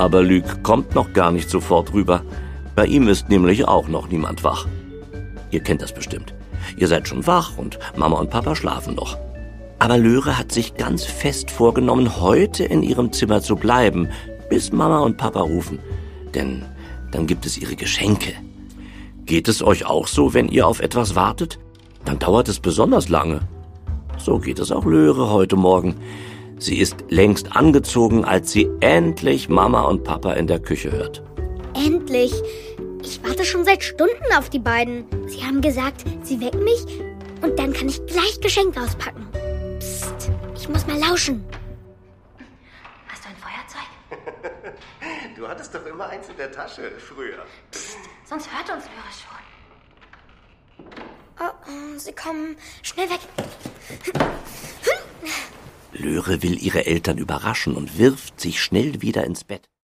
Aber Luc kommt noch gar nicht sofort rüber. Bei ihm ist nämlich auch noch niemand wach. Ihr kennt das bestimmt. Ihr seid schon wach und Mama und Papa schlafen noch. Aber Löre hat sich ganz fest vorgenommen, heute in ihrem Zimmer zu bleiben, bis Mama und Papa rufen. Denn dann gibt es ihre Geschenke. Geht es euch auch so, wenn ihr auf etwas wartet? Dann dauert es besonders lange. So geht es auch Löre heute Morgen. Sie ist längst angezogen, als sie endlich Mama und Papa in der Küche hört. Endlich! Ich warte schon seit Stunden auf die beiden. Sie haben gesagt, sie wecken mich und dann kann ich gleich Geschenke auspacken. Psst, ich muss mal lauschen. Hast du ein Feuerzeug? Du hattest doch immer eins in der Tasche früher. Psst, sonst hört uns Löre schon. Oh, sie kommen. Schnell weg. Löre will ihre Eltern überraschen und wirft sich schnell wieder ins Bett.